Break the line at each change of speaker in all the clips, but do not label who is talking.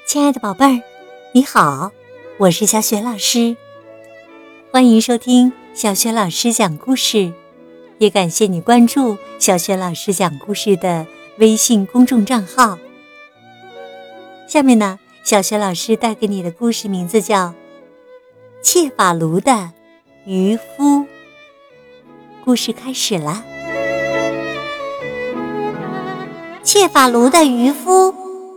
亲爱的宝贝儿，你好，我是小雪老师，欢迎收听小雪老师讲故事，也感谢你关注小雪老师讲故事的微信公众账号。下面呢，小雪老师带给你的故事名字叫《切法卢的渔夫》。故事开始了。切法卢的渔夫。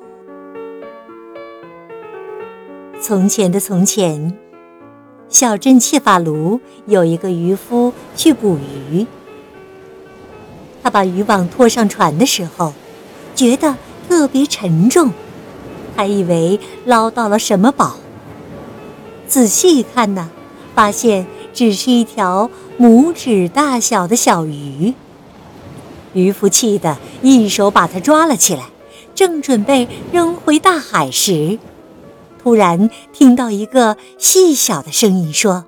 从前的从前，小镇切法卢有一个渔夫去捕鱼。他把渔网拖上船的时候，觉得特别沉重，还以为捞到了什么宝。仔细一看呢，发现只是一条拇指大小的小鱼。渔夫气得一手把它抓了起来，正准备扔回大海时，突然听到一个细小的声音说：“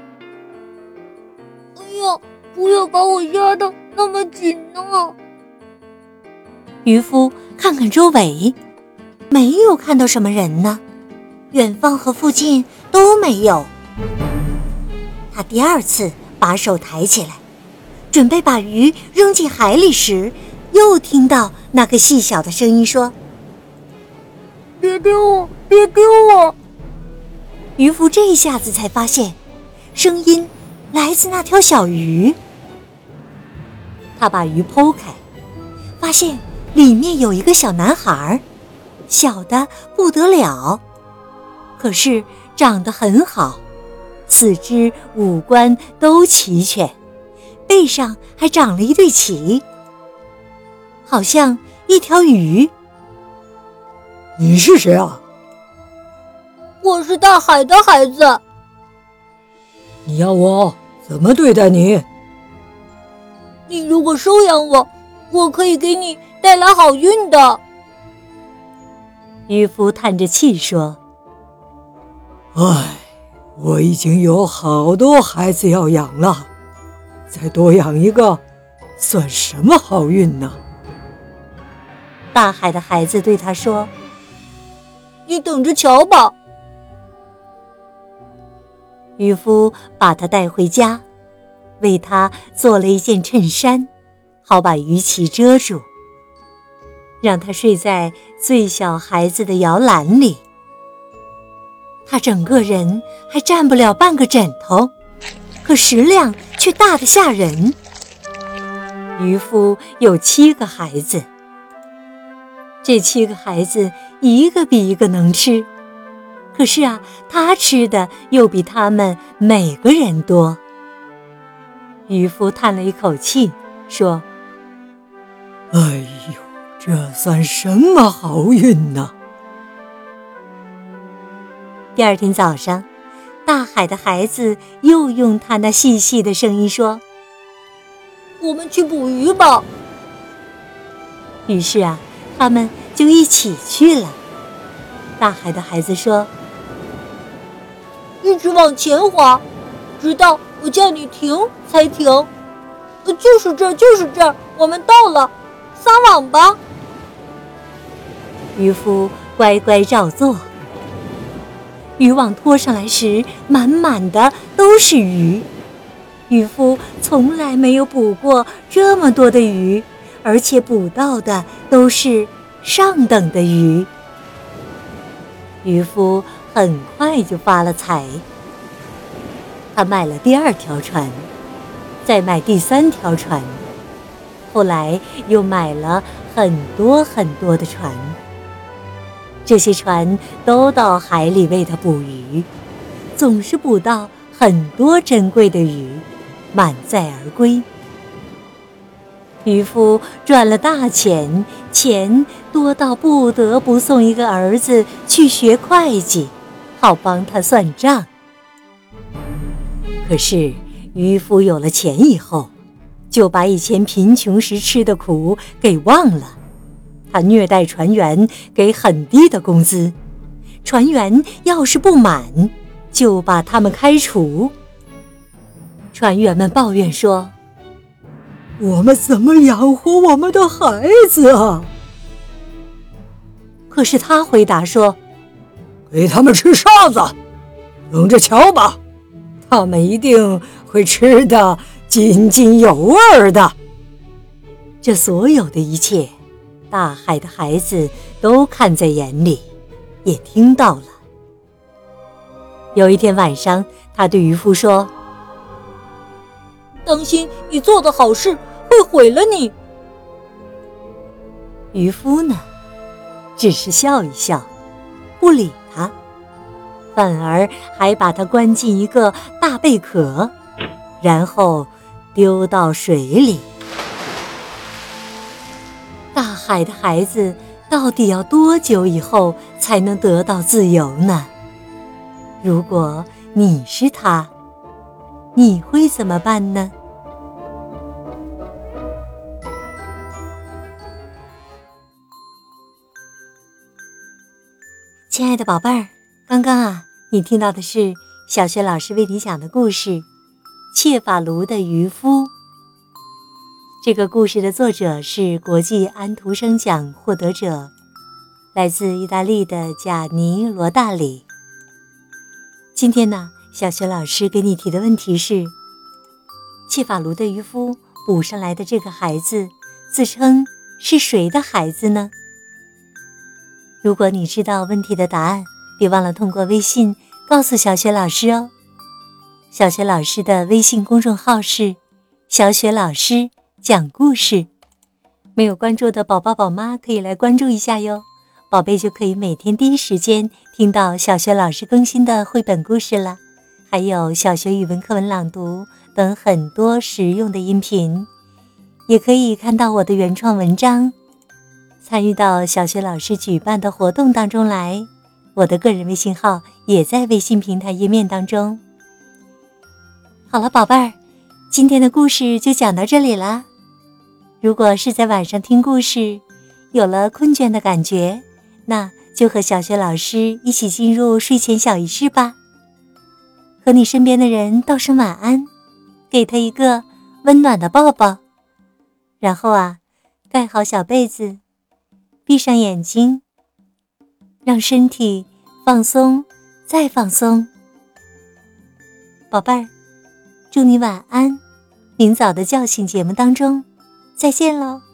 哎呀，不要把我压得那么紧啊！”
渔夫看看周围，没有看到什么人呢，远方和附近都没有。他第二次把手抬起来，准备把鱼扔进海里时，又听到那个细小的声音说：“
别丢我，别丢我！”
渔夫这一下子才发现，声音来自那条小鱼。他把鱼剖开，发现里面有一个小男孩，小的不得了，可是长得很好，四肢五官都齐全，背上还长了一对鳍，好像一条鱼。
“你是谁啊？”“
我是大海的孩子。”“
你要我怎么对待你？”“
你如果收养我，我可以给你带来好运的。”
渔夫叹着气说：“
唉，我已经有好多孩子要养了，再多养一个，算什么好运呢？”
大海的孩子对他说：“
你等着瞧吧。”
渔夫把他带回家，为他做了一件衬衫，好把鱼鳍遮住，让他睡在最小孩子的摇篮里。他整个人还占不了半个枕头，可食量却大得吓人。渔夫有7个孩子，这7个孩子一个比一个能吃，可是啊，他吃的又比他们每个人多。渔夫叹了一口气，说：“
哎呦，这算什么好运呢？”
第二天早上，大海的孩子又用他那细细的声音说：“
我们去捕鱼吧。”
于是啊，他们就一起去了。大海的孩子说：“
一直往前划，直到我叫你停才停。就是这儿，就是这儿，我们到了，撒网吧。”
渔夫乖乖照做。渔网拖上来时，满满的都是鱼。渔夫从来没有捕过这么多的鱼，而且捕到的都是上等的鱼。渔夫很快就发了财。他买了第2条船，再买第3条船，后来又买了很多很多的船。这些船都到海里为他捕鱼，总是捕到很多珍贵的鱼，满载而归。渔夫赚了大钱，钱多到不得不送一个儿子去学会计，好帮他算账。可是渔夫有了钱以后，就把以前贫穷时吃的苦给忘了。他虐待船员，给很低的工资，船员要是不满，就把他们开除。船员们抱怨说：“
我们怎么养活我们的孩子啊？”
可是他回答说：“
给他们吃哨子，等着瞧吧，他们一定会吃得津津有味的。
这所有的一切，大海的孩子都看在眼里，也听到了。有一天晚上，他对渔夫说：
当心你做的好事会毁了你。
渔夫呢，只是笑一笑，不理他，反而还把他关进一个大贝壳，然后丢到水里。大海的孩子到底要多久以后才能得到自由呢？如果你是他，你会怎么办呢？亲爱的宝贝儿，刚刚你听到的是小学老师为你讲的故事《切法卢的渔夫》。这个故事的作者是国际安徒生奖获得者，来自意大利的贾尼·罗大里。今天呢，小学老师给你提的问题是：切法卢的渔夫捕上来的这个孩子，自称是谁的孩子呢？如果你知道问题的答案，别忘了通过微信告诉小雪老师哦。小雪老师的微信公众号是小雪老师讲故事，没有关注的宝宝宝妈可以来关注一下哟，宝贝就可以每天第一时间听到小雪老师更新的绘本故事了，还有小学语文课文朗读等很多实用的音频，也可以看到我的原创文章，参与到小学老师举办的活动当中来。我的个人微信号也在微信平台页面当中。好了，宝贝儿，今天的故事就讲到这里啦。如果是在晚上听故事，有了困倦的感觉，那就和小学老师一起进入睡前小仪式吧。和你身边的人道声晚安，给他一个温暖的抱抱，然后盖好小被子，闭上眼睛，让身体放松再放松。宝贝儿，祝你晚安，明早的叫醒节目当中再见喽。